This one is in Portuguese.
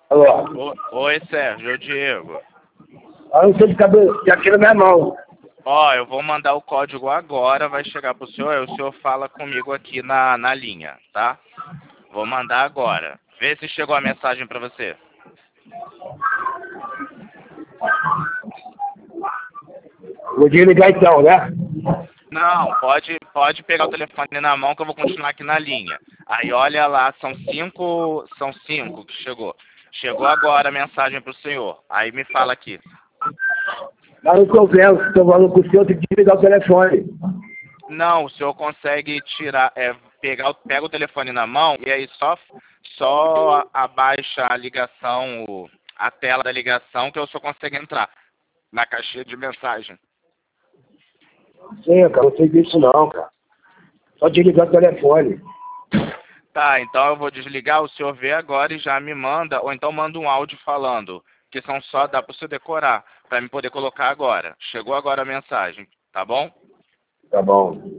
Alô? Oi, Sérgio, é o Diego. Eu não sei de cabelo, que aqui na minha mão. Ó, eu vou mandar o código agora, vai chegar pro senhor, aí o senhor fala comigo aqui na linha, tá? Vou mandar agora. Vê se chegou a mensagem pra você. Vou desligar então, né? Não, pode pegar o telefone na mão que eu vou continuar aqui na linha. Aí olha lá, são cinco que chegou. Chegou agora a mensagem pro senhor. Aí me fala aqui. Mas não estou vendo, estou falando com o senhor, tem que desligar o telefone. Não, o senhor consegue tirar, pega o telefone na mão e aí só abaixa a ligação, a tela da ligação que o senhor consegue entrar na caixinha de mensagem. Sim, cara, não sei disso não, cara. Só desligar o telefone. Tá, então eu vou desligar, o senhor vê agora e já me manda, ou então manda um áudio falando, que são só, dá para você decorar, para me poder colocar agora. Chegou agora a mensagem, tá bom? Tá bom.